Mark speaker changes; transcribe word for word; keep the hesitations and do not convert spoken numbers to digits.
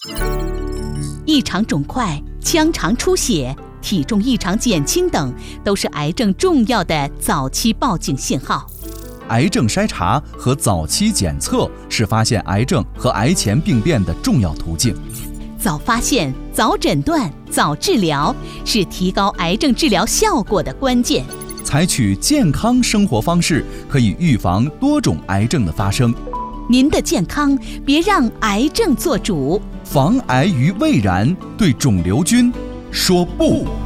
Speaker 1: 异常肿块、腔肠出血、体重异常减轻等，都是癌症重要的早期报警信号。
Speaker 2: 癌症筛查和早期检测是发现癌症和癌前病变的重要途径。
Speaker 1: 早发现、早诊断、早治疗是提高癌症治疗效果的关键。
Speaker 2: 采取健康生活方式，可以预防多种癌症的发生。
Speaker 1: 您的健康，别让癌症做主。
Speaker 2: 防癌于未然，对肿瘤菌说不。